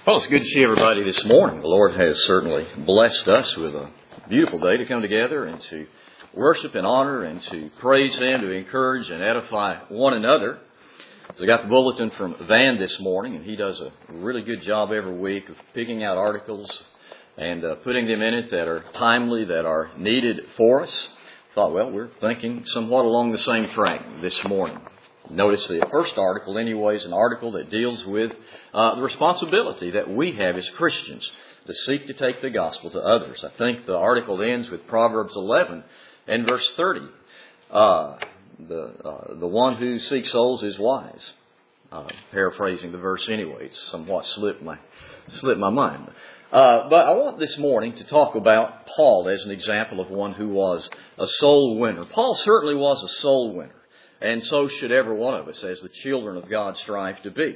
Well, it's good to see everybody this morning. The Lord has certainly blessed us with a beautiful day to come together and to worship and honor and to praise Him, to encourage and edify one another. So I got the bulletin from Van this morning, and he does a really good job every week of picking out articles and putting them in it that are timely, that are needed for us. Thought, well, we're thinking somewhat along the same track this morning. Notice the first article, anyway, is an article that deals with the responsibility that we have as Christians to seek to take the gospel to others. I think the article ends with Proverbs 11 and verse 30. The one who seeks souls is wise. Paraphrasing the verse anyway, it's somewhat slipped my mind. But I want this morning to talk about Paul as an example of one who was a soul winner. Paul certainly was a soul winner. And so should every one of us as the children of God strive to be.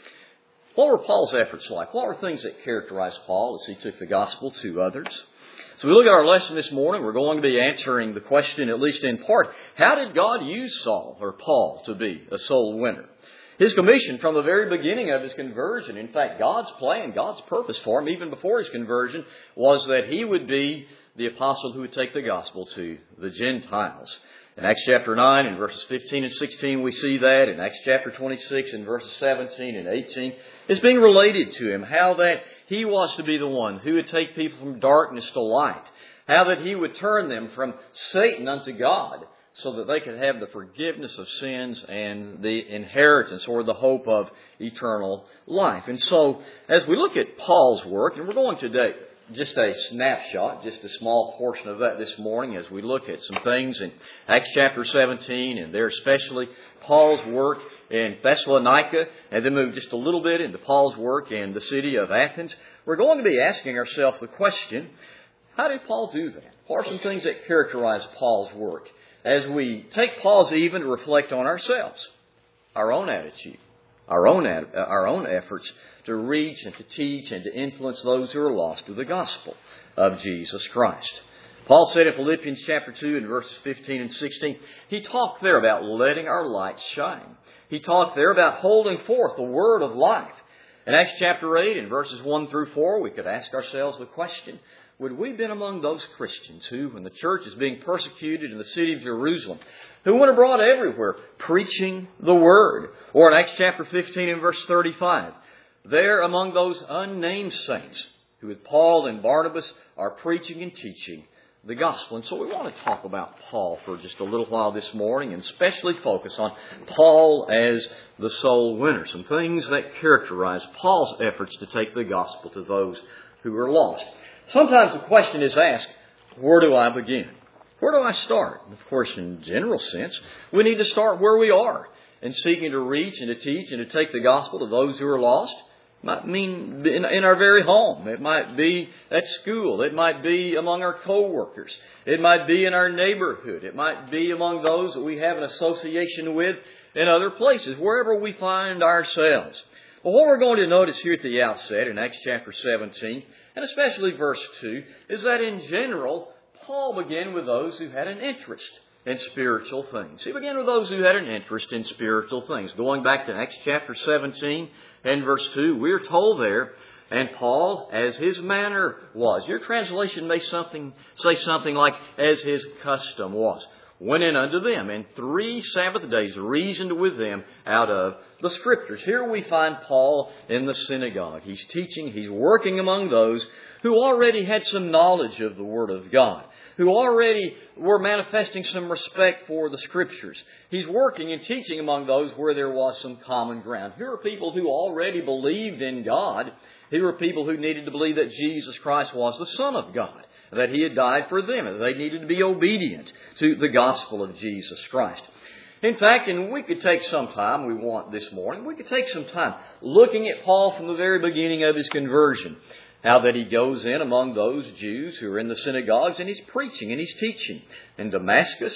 What were Paul's efforts like? What were things that characterized Paul as he took the gospel to others? So we look at our lesson this morning. We're going to be answering the question, at least in part, how did God use Saul or Paul to be a soul winner? His commission from the very beginning of his conversion, in fact, God's plan, God's purpose for him, even before his conversion, was that he would be the apostle who would take the gospel to the Gentiles. In Acts chapter 9 and verses 15 and 16 we see that. In Acts chapter 26 and verses 17 and 18 it's being related to him how that he was to be the one who would take people from darkness to light. How that he would turn them from Satan unto God so that they could have the forgiveness of sins and the inheritance or the hope of eternal life. And so as we look at Paul's work, and we're going today, just a snapshot, just a small portion of that this morning as we look at some things in Acts chapter 17 and there especially Paul's work in Thessalonica and then move just a little bit into Paul's work in the city of Athens. We're going to be asking ourselves the question, how did Paul do that? What are some things that characterize Paul's work? As we take pause even to reflect on ourselves, our own attitude, our own efforts to reach and to teach and to influence those who are lost to the gospel of Jesus Christ. Paul said in Philippians chapter 2 and verses 15 and 16, he talked there about letting our light shine. He talked there about holding forth the word of life. In Acts chapter 8 and verses 1 through 4, we could ask ourselves the question, would we have been among those Christians who, when the church is being persecuted in the city of Jerusalem, who went abroad everywhere preaching the word? Or in Acts chapter 15 and verse 35, there among those unnamed saints who with Paul and Barnabas are preaching and teaching the gospel. And so we want to talk about Paul for just a little while this morning and especially focus on Paul as the soul winner. Some things that characterize Paul's efforts to take the gospel to those who are lost. Sometimes the question is asked, where do I begin? Where do I start? Of course, in general sense, we need to start where we are in seeking to reach and to teach and to take the gospel to those who are lost. It might mean in our very home. It might be at school. It might be among our co-workers. It might be in our neighborhood. It might be among those that we have an association with in other places, wherever we find ourselves. Well, what we're going to notice here at the outset in Acts chapter 17, and especially verse 2, is that in general, Paul began with those who had an interest in spiritual things. He began with those who had an interest in spiritual things. Going back to Acts chapter 17 and verse 2, we're told there, and Paul, as his manner was. Your translation may say something like, as his custom was. Went in unto them, and 3 Sabbath days reasoned with them out of the Scriptures. Here we find Paul in the synagogue. He's teaching, he's working among those who already had some knowledge of the Word of God, who already were manifesting some respect for the Scriptures. He's working and teaching among those where there was some common ground. Here are people who already believed in God. Here are people who needed to believe that Jesus Christ was the Son of God, that He had died for them, and they needed to be obedient to the gospel of Jesus Christ. In fact, and we could take some time, we want this morning, we could take some time looking at Paul from the very beginning of his conversion. How that he goes in among those Jews who are in the synagogues and he's preaching and he's teaching. In Damascus,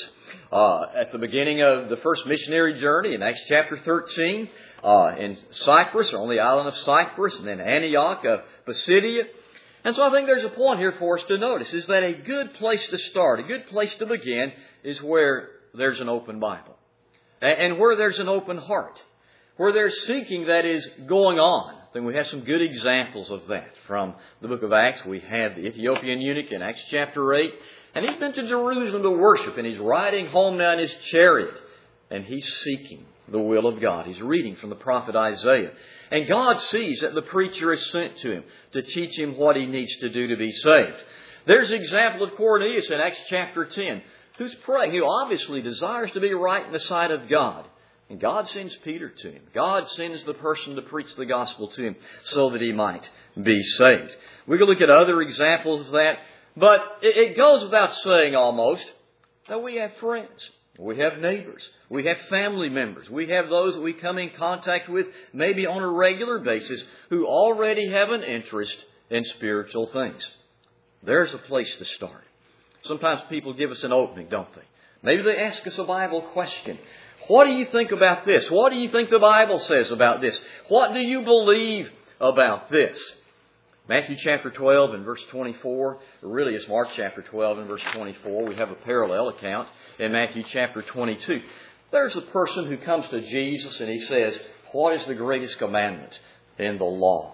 at the beginning of the first missionary journey in Acts chapter 13, in Cyprus, or on the island of Cyprus, and then Antioch of Pisidia. And so I think there's a point here for us to notice, is that a good place to start, a good place to begin, is where there's an open Bible. And where there's an open heart. Where there's seeking that is going on. think we have some good examples of that. From the book of Acts, we have the Ethiopian eunuch in Acts chapter 8. And he's been to Jerusalem to worship, and he's riding home now in his chariot. And he's seeking the will of God. He's reading from the prophet Isaiah. And God sees that the preacher is sent to him to teach him what he needs to do to be saved. There's an example of Cornelius in Acts chapter 10, who's praying, who obviously desires to be right in the sight of God. And God sends Peter to him. God sends the person to preach the gospel to him so that he might be saved. We can look at other examples of that, but it goes without saying almost that we have friends. We have neighbors. We have family members. We have those that we come in contact with maybe on a regular basis who already have an interest in spiritual things. There's a place to start. Sometimes people give us an opening, don't they? Maybe they ask us a Bible question. What do you think about this? What do you think the Bible says about this? What do you believe about this? Matthew chapter 12 and verse 24, really it's Mark chapter 12 and verse 24. We have a parallel account in Matthew chapter 22. There's a person who comes to Jesus and he says, what is the greatest commandment in the law?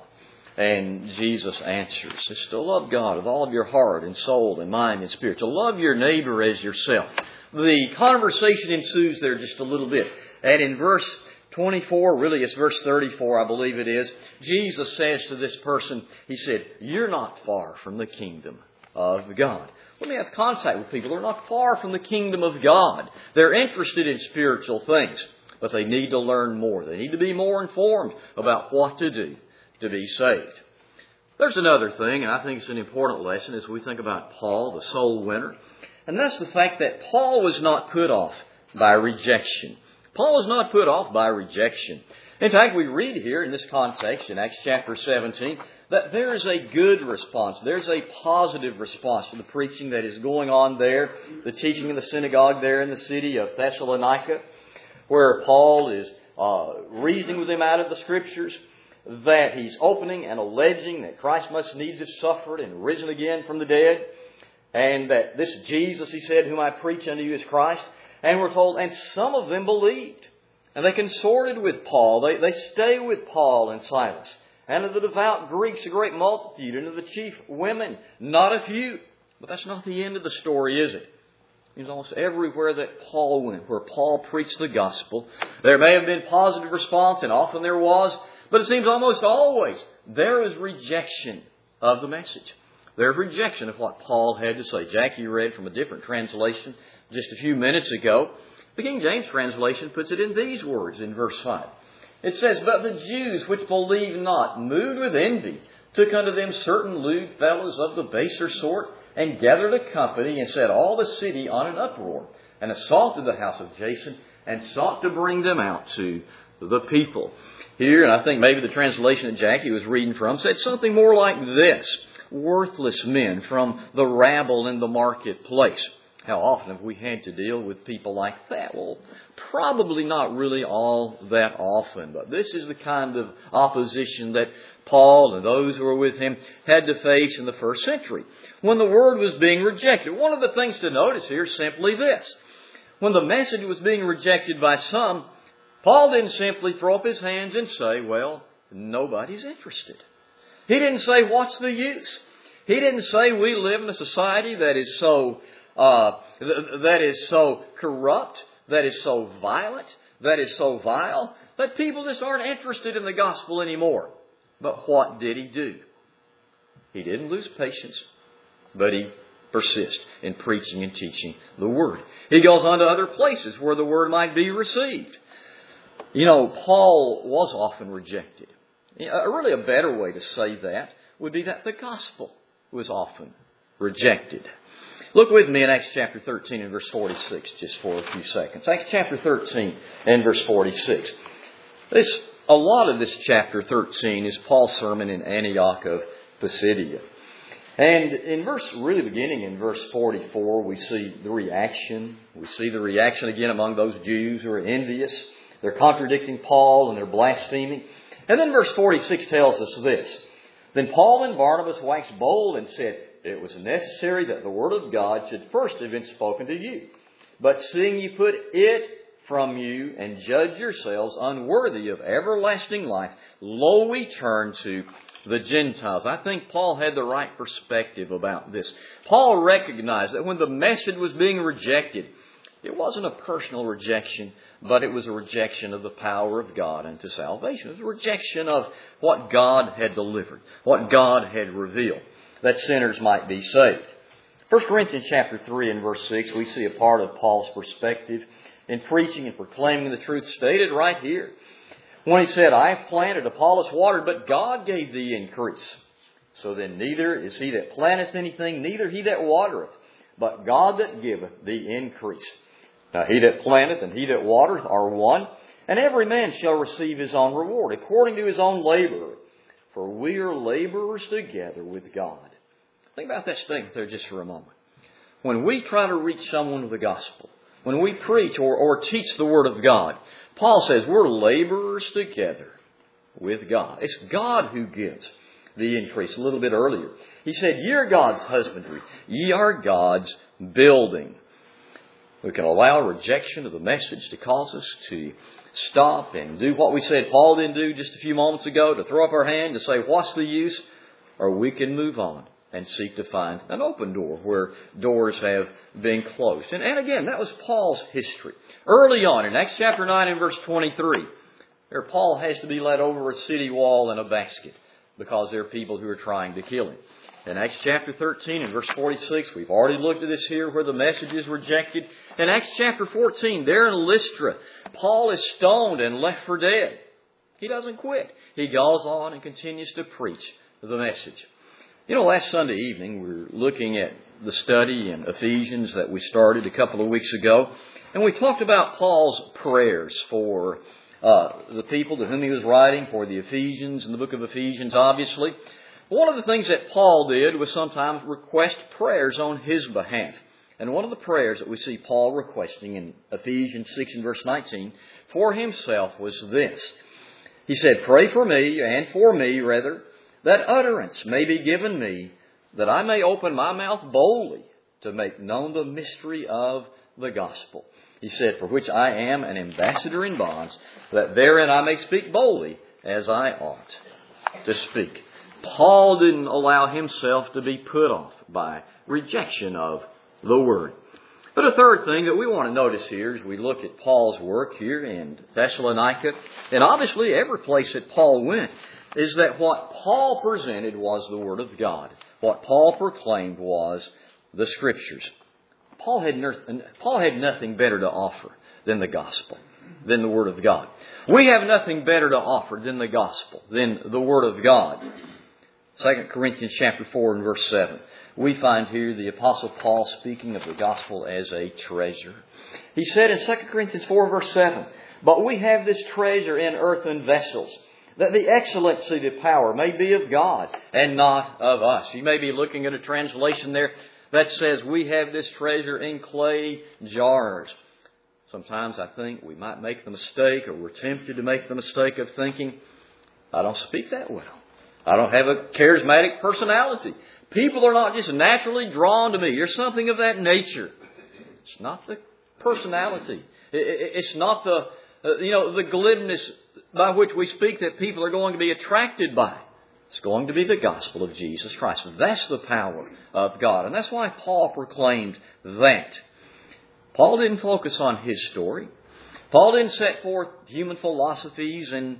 And Jesus answers, it's to love God with all of your heart and soul and mind and spirit. To love your neighbor as yourself. The conversation ensues there just a little bit. And in verse 24, really it's verse 34, I believe it is, Jesus says to this person, he said, you're not far from the kingdom of God. When we have contact with people, they're not far from the kingdom of God. They're interested in spiritual things, but they need to learn more. They need to be more informed about what to do to be saved. There's another thing, and I think it's an important lesson as we think about Paul, the soul winner, and that's the fact that Paul was not put off by rejection. Paul was not put off by rejection. In fact, we read here in this context, in Acts chapter 17, that there is a good response. There's a positive response to the preaching that is going on there, the teaching in the synagogue there in the city of Thessalonica, where Paul is reasoning with them out of the Scriptures, that he's opening and alleging that Christ must needs have suffered and risen again from the dead, and that this Jesus, he said, whom I preach unto you is Christ. And we're told, and some of them believed. And they consorted with Paul. They stay with Paul and Silas. And of the devout Greeks, a great multitude. And of the chief women, not a few. But that's not the end of the story, is it? It's almost everywhere that Paul went, where Paul preached the gospel, there may have been positive response, and often there was. But it seems almost always there is rejection of the message. There's rejection of what Paul had to say. Jackie read from a different translation just a few minutes ago. The King James translation puts it in these words in verse 5. It says, but the Jews which believed not, moved with envy, took unto them certain lewd fellows of the baser sort, and gathered a company, and set all the city on an uproar, and assaulted the house of Jason, and sought to bring them out to the people. Here, and I think maybe the translation that Jackie was reading from, said something more like this. Worthless men from the rabble in the marketplace. How often have we had to deal with people like that? Well, probably not really all that often. But this is the kind of opposition that Paul and those who were with him had to face in the first century when the word was being rejected. One of the things to notice here is simply this. When the message was being rejected by some, Paul didn't simply throw up his hands and say, well, nobody's interested. He didn't say, what's the use? He didn't say we live in a society that is so corrupt, that is so violent, that is so vile, that people just aren't interested in the gospel anymore. But what did he do? He didn't lose patience, but he persisted in preaching and teaching the Word. He goes on to other places where the Word might be received. You know, Paul was often rejected. Really a better way to say that would be that the gospel was often rejected. Look with me in Acts chapter 13 and verse 46 just for a few seconds. Acts chapter 13 and verse 46. A lot of this chapter 13 is Paul's sermon in Antioch of Pisidia. And beginning in verse 44, we see the reaction. We see the reaction again among those Jews who are envious. They're contradicting Paul and they're blaspheming. And then verse 46 tells us this. Then Paul and Barnabas waxed bold and said, it was necessary that the word of God should first have been spoken to you. But seeing you put it from you and judge yourselves unworthy of everlasting life. Lo, we turn to the Gentiles. I think Paul had the right perspective about this. Paul recognized that when the message was being rejected, it wasn't a personal rejection, but it was a rejection of the power of God unto salvation. It was a rejection of what God had delivered, what God had revealed, that sinners might be saved. 1 Corinthians chapter 3 and verse 6, we see a part of Paul's perspective in preaching and proclaiming the truth stated right here. When he said, I have planted, Apollos watered, but God gave the increase. So then neither is he that planteth anything, neither he that watereth, but God that giveth the increase. Now he that planteth and he that watereth are one, and every man shall receive his own reward, according to his own labor. For we are laborers together with God. Think about that statement there just for a moment. When we try to reach someone with the gospel, when we preach or teach the Word of God, Paul says we're laborers together with God. It's God who gives the increase. A little bit earlier, he said, ye are God's husbandry. Ye are God's building. We can allow rejection of the message to cause us to stop and do what we said Paul didn't do just a few moments ago, to throw up our hand, to say, what's the use? Or we can move on and seek to find an open door where doors have been closed. And again, that was Paul's history. Early on in Acts chapter 9 and verse 23, there Paul has to be led over a city wall in a basket because there are people who are trying to kill him. In Acts chapter 13 and verse 46, we've already looked at this here where the message is rejected. In Acts chapter 14, there in Lystra, Paul is stoned and left for dead. He doesn't quit. He goes on and continues to preach the message. You know, last Sunday evening, we were looking at the study in Ephesians that we started a couple of weeks ago. And we talked about Paul's prayers for the people to whom he was writing, for the Ephesians in the book of Ephesians, obviously. One of the things that Paul did was sometimes request prayers on his behalf. And one of the prayers that we see Paul requesting in Ephesians 6 and verse 19 for himself was this. He said, pray for me, and for me, rather, that utterance may be given me, that I may open my mouth boldly to make known the mystery of the gospel. He said, for which I am an ambassador in bonds, that therein I may speak boldly as I ought to speak. Paul didn't allow himself to be put off by rejection of the Word. But a third thing that we want to notice here as we look at Paul's work here in Thessalonica, and obviously every place that Paul went, is that what Paul presented was the Word of God. What Paul proclaimed was the Scriptures. Paul had nothing better to offer than the gospel, than the Word of God. We have nothing better to offer than the gospel, than the Word of God. 2 Corinthians chapter 4 and verse 7. We find here the Apostle Paul speaking of the gospel as a treasure. He said in 2 Corinthians 4 verse 7, but we have this treasure in earthen vessels, that the excellency, the power may be of God and not of us. You may be looking at a translation there that says we have this treasure in clay jars. Sometimes I think we might make the mistake, or we're tempted to make the mistake of thinking, I don't speak that well. I don't have a charismatic personality. People are not just naturally drawn to me. There's something of that nature. It's not the personality. It's not the glibness by which we speak that people are going to be attracted by. It's going to be the gospel of Jesus Christ. That's the power of God. And that's why Paul proclaimed that. Paul didn't focus on his story. Paul didn't set forth human philosophies and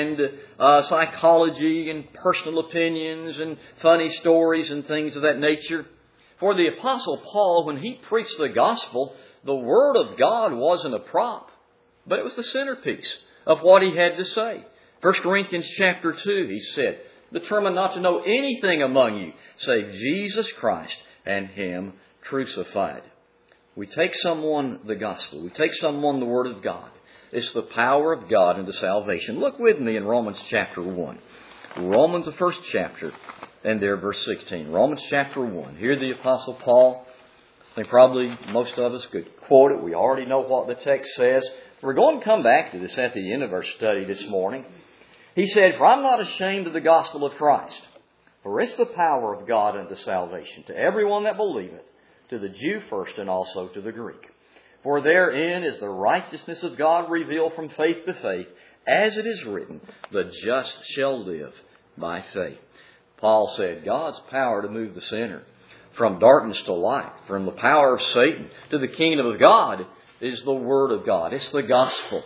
psychology and personal opinions and funny stories and things of that nature. For the Apostle Paul, when he preached the gospel, the Word of God wasn't a prop, but it was the centerpiece of what he had to say. 1 Corinthians chapter 2, he said, determined not to know anything among you save Jesus Christ and Him crucified. We take someone the gospel. We take someone the Word of God. It's the power of God into salvation. Look with me in Romans chapter 1. Romans, the first chapter, and there verse 16. Romans chapter 1. Here the Apostle Paul, I think probably most of us could quote it. We already know what the text says. We're going to come back to this at the end of our study this morning. He said, for I'm not ashamed of the gospel of Christ, for it's the power of God unto salvation to everyone that believeth, to the Jew first and also to the Greek. For therein is the righteousness of God revealed from faith to faith, as it is written, the just shall live by faith. Paul said God's power to move the sinner from darkness to light, from the power of Satan to the kingdom of God, is the Word of God. It's the gospel.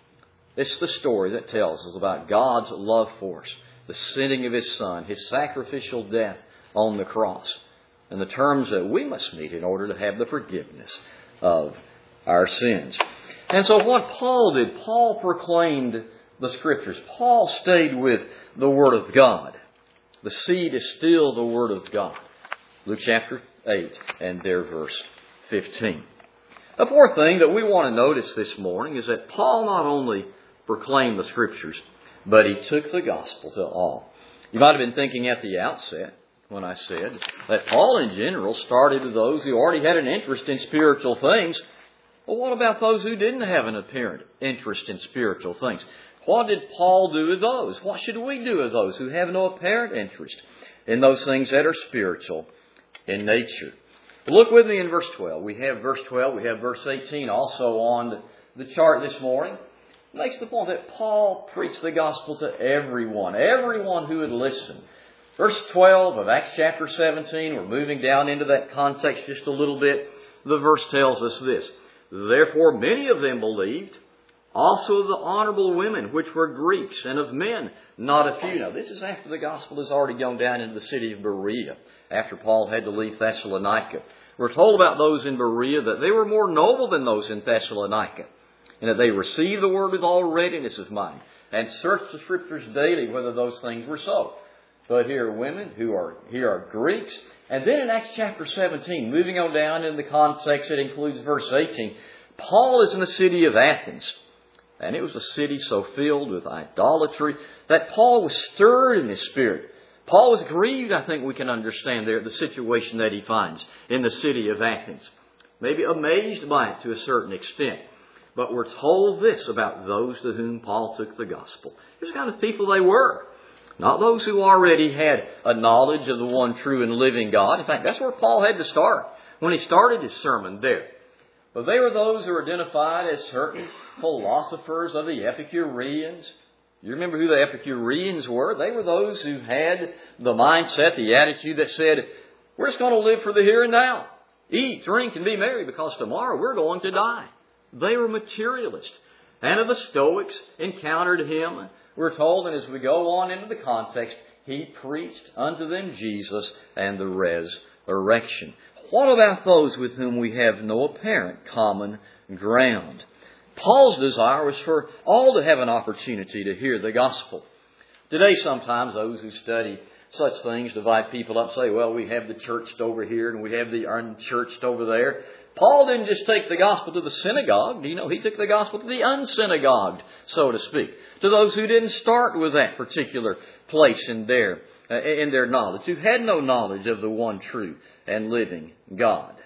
It's the story that tells us about God's love for us, the sending of His Son, His sacrificial death on the cross, and the terms that we must meet in order to have the forgiveness of our sins. And so what Paul did, Paul proclaimed the Scriptures. Paul stayed with the Word of God. The seed is still the Word of God. Luke chapter 8 and there verse 15. The fourth thing that we want to notice this morning is that Paul not only proclaimed the Scriptures, but he took the gospel to all. You might have been thinking at the outset when I said that Paul in general started with those who already had an interest in spiritual things. Well, what about those who didn't have an apparent interest in spiritual things? What did Paul do with those? What should we do with those who have no apparent interest in those things that are spiritual in nature? Look with me in verse 12. We have verse 12. We have verse 18 also on the chart this morning. It makes the point that Paul preached the gospel to everyone who would listen. Verse 12 of Acts chapter 17, we're moving down into that context just a little bit. The verse tells us this: Therefore many of them believed, also of the honorable women, which were Greeks, and of men, not a few. Now, this is after the gospel has already gone down into the city of Berea, after Paul had to leave Thessalonica. We're told about those in Berea that they were more noble than those in Thessalonica, and that they received the word with all readiness of mind, and searched the Scriptures daily whether those things were so. But here are women here are Greeks. And then in Acts chapter 17, moving on down in the context that includes verse 18, Paul is in the city of Athens. And it was a city so filled with idolatry that Paul was stirred in his spirit. Paul was grieved, I think we can understand there, the situation that he finds in the city of Athens. Maybe amazed by it to a certain extent. But we're told this about those to whom Paul took the gospel. Here's the kind of people they were. Not those who already had a knowledge of the one true and living God. In fact, that's where Paul had to start when he started his sermon there. But they were those who were identified as certain philosophers of the Epicureans. You remember who the Epicureans were? They were those who had the mindset, the attitude that said, we're just going to live for the here and now. Eat, drink, and be merry because tomorrow we're going to die. They were materialists. And of the Stoics encountered him, we're told, and as we go on into the context, he preached unto them Jesus and the resurrection. What about those with whom we have no apparent common ground? Paul's desire was for all to have an opportunity to hear the gospel. Today, sometimes those who study such things divide people up and say, well, we have the churched over here and we have the unchurched over there. Paul didn't just take the gospel to the synagogue. You know, he took the gospel to the unsynagogued, so to speak. To those who didn't start with that particular place in their knowledge, who had no knowledge of the one true and living God.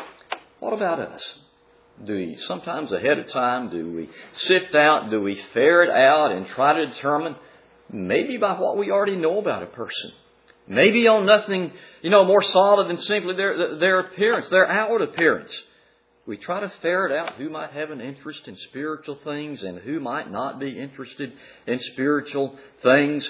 What about us? Do we sometimes ahead of time, do we sift out, do we ferret out and try to determine maybe by what we already know about a person? Maybe on nothing, more solid than simply their appearance, their outward appearance. We try to ferret out who might have an interest in spiritual things and who might not be interested in spiritual things.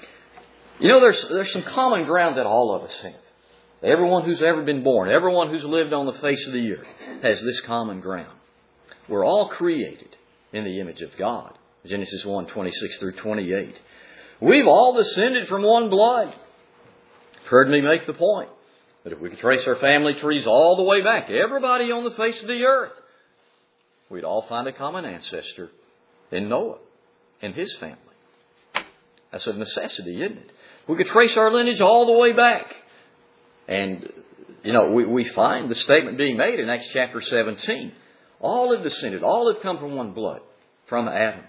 There's some common ground that all of us have. Everyone who's ever been born, everyone who's lived on the face of the earth has this common ground. We're all created in the image of God. Genesis 1:26 through 28. We've all descended from one blood. Heard me make the point that if we could trace our family trees all the way back, everybody on the face of the earth, we'd all find a common ancestor in Noah and his family. That's a necessity, isn't it? We could trace our lineage all the way back. And, we find the statement being made in Acts chapter 17. All have descended, all have come from one blood, from Adam.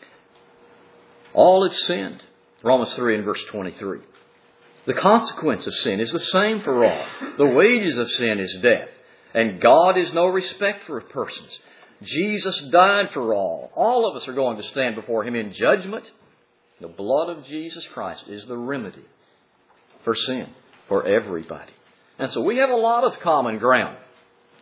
All have sinned. Romans 3 and verse 23. The consequence of sin is the same for all. The wages of sin is death. And God is no respecter of persons. Jesus died for all. All of us are going to stand before Him in judgment. The blood of Jesus Christ is the remedy for sin, for everybody. And so we have a lot of common ground.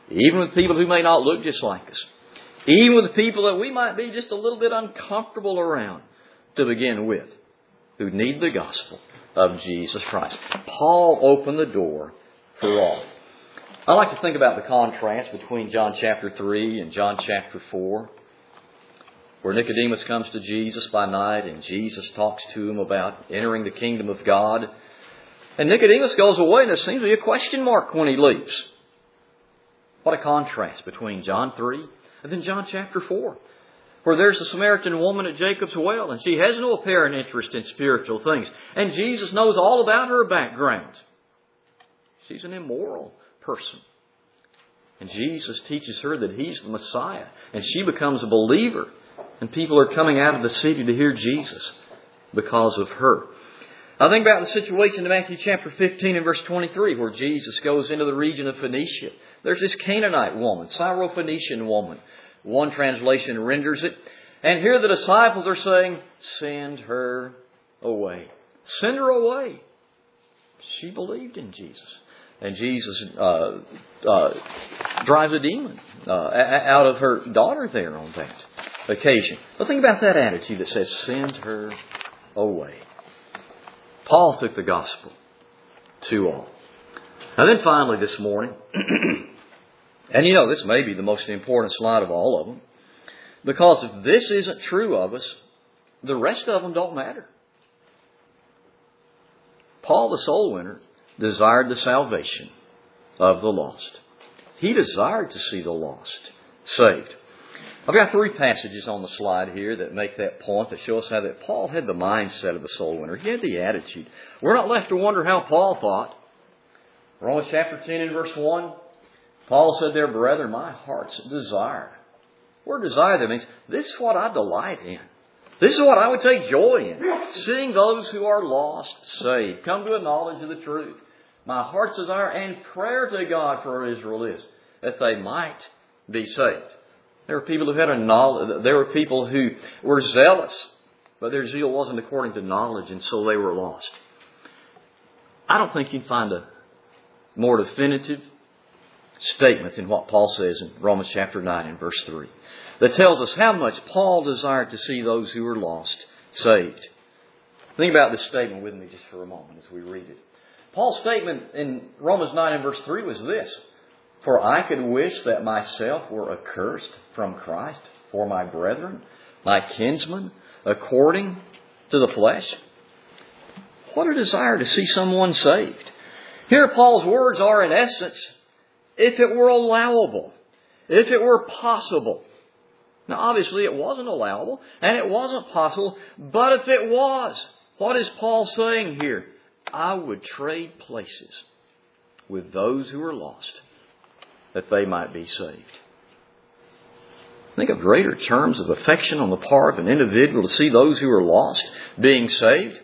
even with people who may not look just like us, even with people that we might be just a little bit uncomfortable around to begin with, who need the gospel of Jesus Christ. Paul opened the door for all. I like to think about the contrast between John chapter 3 and John chapter 4, where Nicodemus comes to Jesus by night and Jesus talks to him about entering the kingdom of God. And Nicodemus goes away and there seems to be a question mark when he leaves. What a contrast between John 3 and then John chapter 4, where there's a Samaritan woman at Jacob's well and she has no apparent interest in spiritual things. And Jesus knows all about her background. She's an immoral person. And Jesus teaches her that He's the Messiah. And she becomes a believer. And people are coming out of the city to hear Jesus because of her. I think about the situation in Matthew chapter 15 and verse 23 where Jesus goes into the region of Phoenicia. There's this Canaanite woman, Syrophoenician woman. One translation renders it. And here the disciples are saying, send her away. Send her away. She believed in Jesus. And Jesus drives a demon out of her daughter there on that occasion. But think about that attitude that says, send her away. Paul took the gospel to all. And then finally this morning, and you know this may be the most important slide of all of them, because if this isn't true of us, the rest of them don't matter. Paul the soul winner desired the salvation of the lost. He desired to see the lost saved. I've got 3 passages on the slide here that make that point, that show us how that Paul had the mindset of the soul winner. He had the attitude. We're not left to wonder how Paul thought. Romans chapter 10 and verse 1, Paul said there, brethren, my heart's desire. The word desire there means this is what I delight in. This is what I would take joy in. Seeing those who are lost saved, come to a knowledge of the truth. My heart's desire and prayer to God for Israel is that they might be saved. There were people who had a knowledge. There were people who were zealous, but their zeal wasn't according to knowledge, and so they were lost. I don't think you'd find a more definitive statement than what Paul says in Romans chapter 9 and verse 3, that tells us how much Paul desired to see those who were lost saved. Think about this statement with me just for a moment as we read it. Paul's statement in Romans 9 and verse 3 was this: for I could wish that myself were accursed from Christ for my brethren, my kinsmen, according to the flesh. What a desire to see someone saved. Here Paul's words are in essence, if it were allowable, if it were possible. Now obviously it wasn't allowable and it wasn't possible, but if it was, what is Paul saying here? I would trade places with those who are lost, that they might be saved. Think of greater terms of affection on the part of an individual to see those who are lost being saved.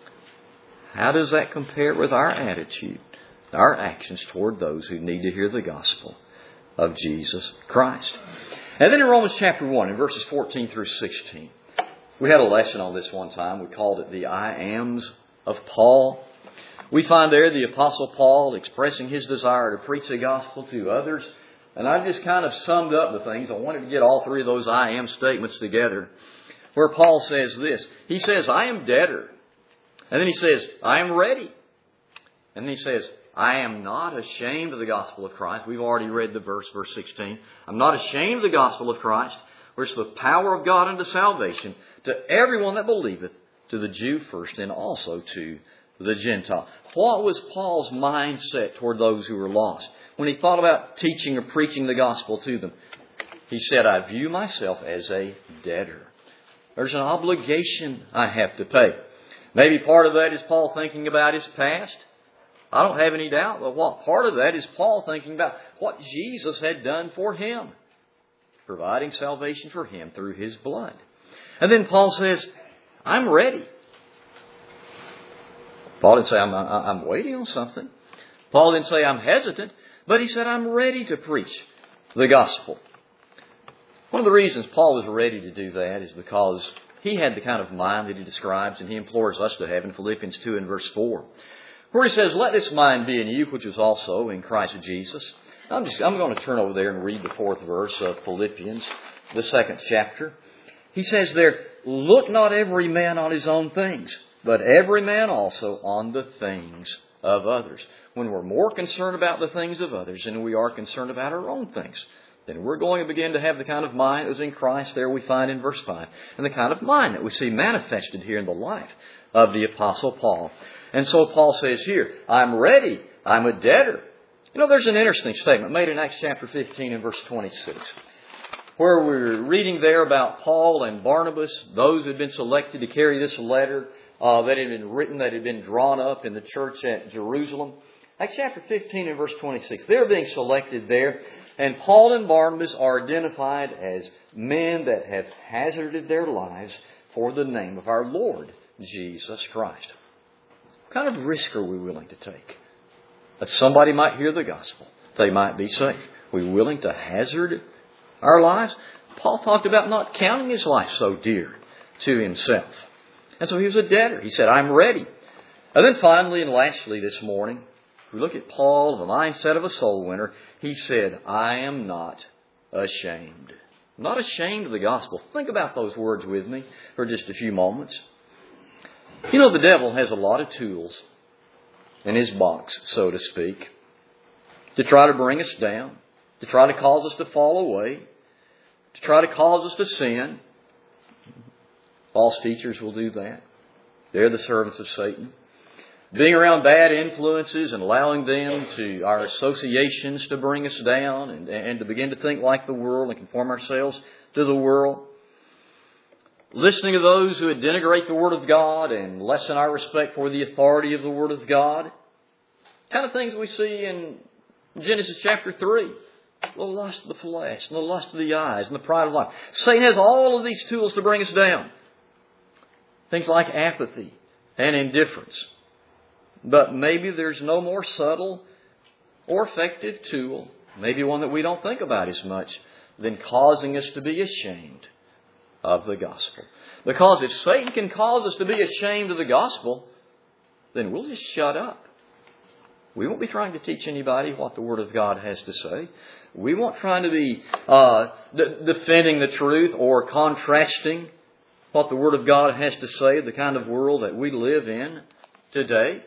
How does that compare with our attitude, our actions toward those who need to hear the gospel of Jesus Christ? And then in Romans chapter 1, in verses 14 through 16, we had a lesson on this one time. We called it the I ams of Paul. We find there the Apostle Paul expressing his desire to preach the gospel to others. And I just kind of summed up the things. I wanted to get all 3 of those I am statements together, where Paul says this. He says, I am debtor. And then he says, I am ready. And then he says, I am not ashamed of the gospel of Christ. We've already read the verse 16. I'm not ashamed of the gospel of Christ, for it's the power of God unto salvation to everyone that believeth, to the Jew first and also to the Gentile. What was Paul's mindset toward those who were lost? When he thought about teaching or preaching the gospel to them, he said, I view myself as a debtor. There's an obligation I have to pay. Maybe part of that is Paul thinking about his past. I don't have any doubt, but what part of that is Paul thinking about what Jesus had done for him, providing salvation for him through his blood. And then Paul says, I'm ready. Paul didn't say, I'm waiting on something. Paul didn't say, I'm hesitant. But he said, I'm ready to preach the gospel. One of the reasons Paul was ready to do that is because he had the kind of mind that he describes and he implores us to have in Philippians 2 and verse 4. Where he says, let this mind be in you, which was also in Christ Jesus, I'm going to turn over there and read the 4th verse of Philippians, the 2nd chapter. He says there, "Look not every man on his own things, but every man also on the things of others." When we're more concerned about the things of others than we are concerned about our own things, then we're going to begin to have the kind of mind that was in Christ there we find in verse 5, and the kind of mind that we see manifested here in the life of the Apostle Paul. And so Paul says here, "I'm ready. I'm a debtor." You know, there's an interesting statement made in Acts chapter 15 and verse 26, where we're reading there about Paul and Barnabas, those who had been selected to carry this letter that had been written, that had been drawn up in the church at Jerusalem. Acts chapter 15 and verse 26, they're being selected there, and Paul and Barnabas are identified as men that have hazarded their lives for the name of our Lord Jesus Christ. What kind of risk are we willing to take? That somebody might hear the gospel, they might be saved. Are we willing to hazard our lives? Paul talked about not counting his life so dear to himself. And so he was a debtor. He said, "I'm ready." And then finally and lastly this morning, if we look at Paul, the mindset of a soul winner, he said, "I am not ashamed." I'm not ashamed of the gospel. Think about those words with me for just a few moments. You know, the devil has a lot of tools in his box, so to speak, to try to bring us down, to try to cause us to fall away, to try to cause us to sin. False teachers will do that. They're the servants of Satan. Being around bad influences and allowing them to, our associations, to bring us down and to begin to think like the world and conform ourselves to the world. Listening to those who would denigrate the Word of God and lessen our respect for the authority of the Word of God. Kind of things we see in Genesis chapter 3. The lust of the flesh, and the lust of the eyes, and the pride of life. Satan has all of these tools to bring us down. Things like apathy and indifference. But maybe there's no more subtle or effective tool, maybe one that we don't think about as much, than causing us to be ashamed of the gospel. Because if Satan can cause us to be ashamed of the gospel, then we'll just shut up. We won't be trying to teach anybody what the Word of God has to say. We won't try to be defending the truth or contrasting what the Word of God has to say, the kind of world that we live in today.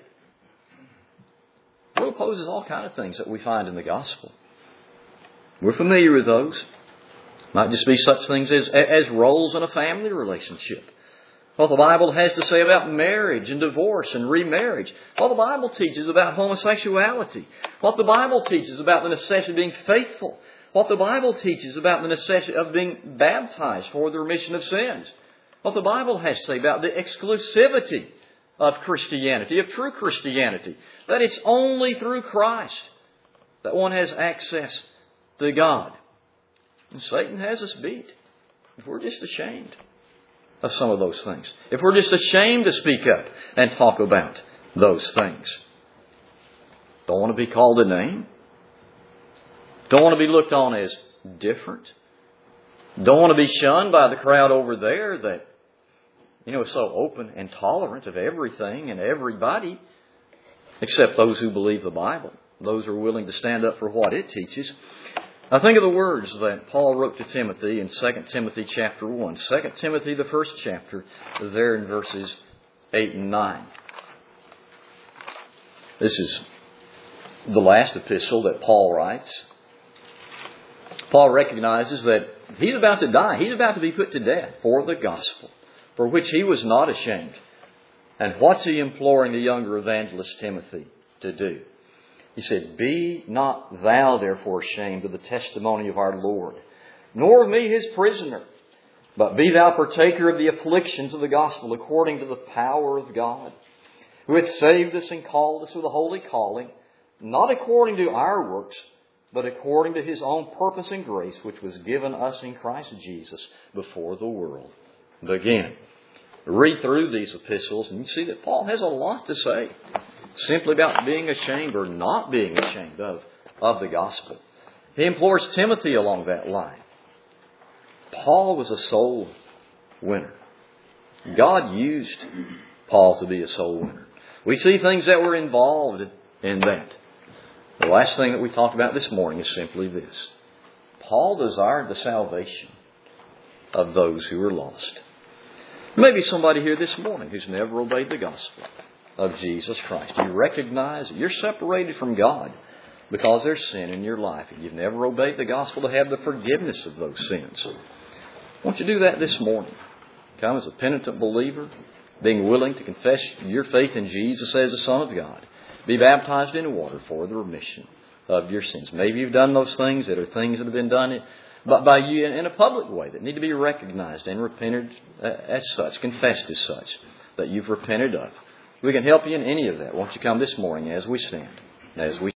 The world opposes all kinds of things that we find in the gospel. We're familiar with those. Might just be such things as roles in a family relationship. What the Bible has to say about marriage and divorce and remarriage. What the Bible teaches about homosexuality. What the Bible teaches about the necessity of being faithful. What the Bible teaches about the necessity of being baptized for the remission of sins. What the Bible has to say about the exclusivity of Christianity, of true Christianity. That it's only through Christ that one has access to God. And Satan has us beat if we're just ashamed of some of those things. If we're just ashamed to speak up and talk about those things. Don't want to be called a name. Don't want to be looked on as different. Don't want to be shunned by the crowd over there that, is so open and tolerant of everything and everybody, except those who believe the Bible. Those who are willing to stand up for what it teaches. Now think of the words that Paul wrote to Timothy in 2 Timothy chapter 1. 2 Timothy, the first chapter, there in verses 8 and 9. This is the last epistle that Paul writes. Paul recognizes that he's about to die. He's about to be put to death for the gospel, for which he was not ashamed. And what's he imploring the younger evangelist Timothy to do? He said, "Be not thou therefore ashamed of the testimony of our Lord, nor of me his prisoner, but be thou partaker of the afflictions of the gospel according to the power of God, who hath saved us and called us with a holy calling, not according to our works, but according to his own purpose and grace, which was given us in Christ Jesus before the world began." Read through these epistles and you see that Paul has a lot to say simply about being ashamed or not being ashamed of the gospel. He implores Timothy along that line. Paul was a soul winner. God used Paul to be a soul winner. We see things that were involved in that. The last thing that we talked about this morning is simply this. Paul desired the salvation of those who are lost. Maybe somebody here this morning who's never obeyed the gospel of Jesus Christ. You recognize that you're separated from God because there's sin in your life, and you've never obeyed the gospel to have the forgiveness of those sins. Won't you do that this morning? Come as a penitent believer, being willing to confess your faith in Jesus as the Son of God. Be baptized in water for the remission of your sins. Maybe you've done those things that are things that have been done by you in a public way that need to be recognized and repented as such, confessed as such, that you've repented of. We can help you in any of that. Won't you come this morning as we stand, as we